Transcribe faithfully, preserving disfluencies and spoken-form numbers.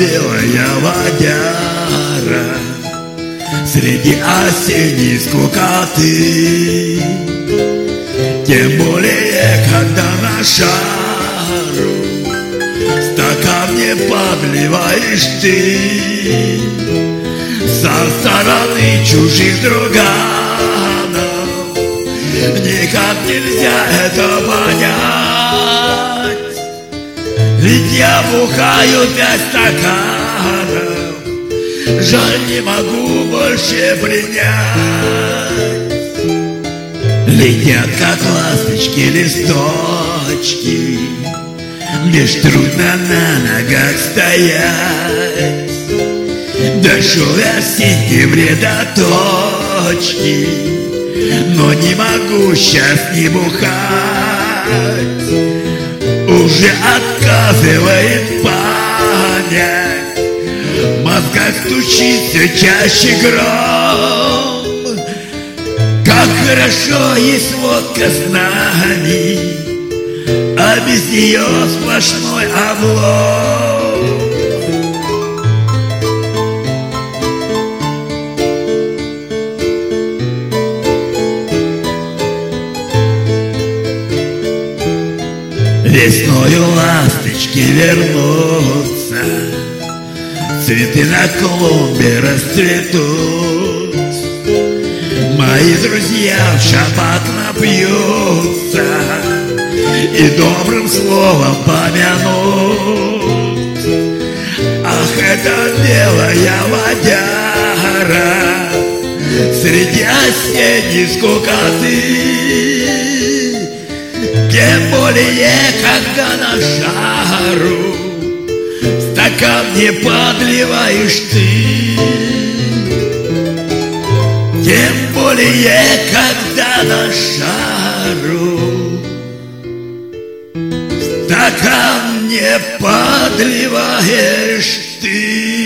белая водяра среди осенней скукоты. Тем более, когда на шару стакан не подливаешь ты, со стороны чужих друганов никак нельзя это понять. Ведь я бухаю пять стаканов, жаль, не могу больше принять. Летят, как ласточки, листочки, лишь трудно на ногах стоять. Дошел я в сентябре до точки, но не могу сейчас не бухать. Уже отказывает память, в мозгах стучит все чаще гром. Как хорошо есть водка с нами, а без нее сплошной облом. Весною ласточки вернутся, цветы на клумбе расцветут, мои друзья в шаббат напьются и добрым словом помянут. Ах, это белая водяра среди осенней скукоты. Тем более, когда на шару стакан не подливаешь ты. Тем более, когда на шару стакан не подливаешь ты.